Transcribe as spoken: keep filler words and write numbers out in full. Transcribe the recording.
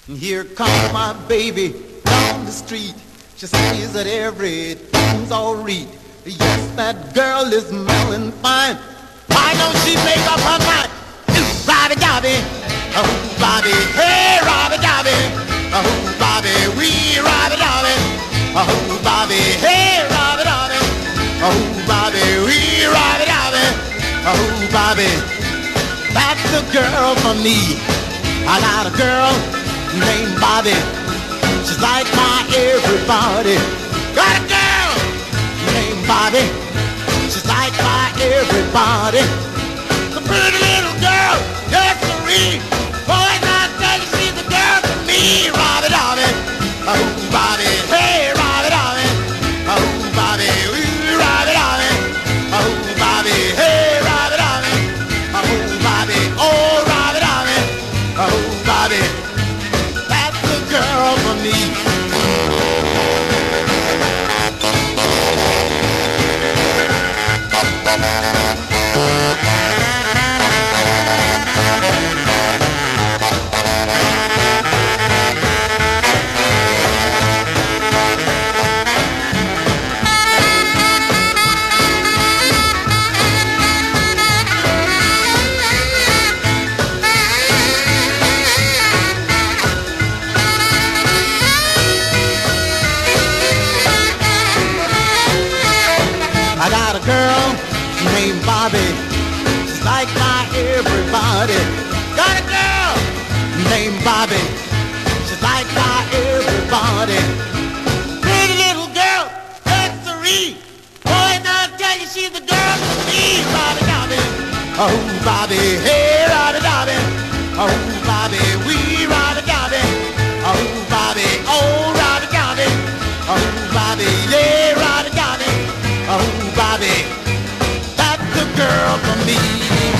Here comes my baby down the street. She says that everything's all right. Yes, that girl is melon fine. Why don't she make up her mind? Ooh, Robbie Dobby, oh Bobby, hey Robbie Dobby, oh Bobby, wee Robbie Dobby, oh Bobby, hey Robbie Dobby, oh Bobby, wee Robbie Dobby, oh Bobby, that's the girl for me. I got a girl named Bobby. She's like my everybody. Got a girl named Bobby. She's like my everybody. The pretty little girl, yes sirree. Boy, I tell you, she's the girl for me. Robbie Dobby, oh Bobby, hey Robbie Dobby, oh Bobby, ooh Robbie Dobby, oh Bobby, hey Robbie Dobby, oh Bobby, oh Robbie Dobby, oh Bobby, that's the girl for me. I got a girl named Bobby. She's like my everybody. Got a girl named Bobby. She's like my everybody. Pretty little girl, that's sirree. Boy, now I tell you, she's the girl for me. Robbie Dobby, oh Bobby, hey Robbie Dobby, oh Bobby, wee Robbie Dobby, oh Bobby, oh Robbie Dobby, oh Bobby, yeah Robbie Dobby, oh Bobby, that's the girl for me.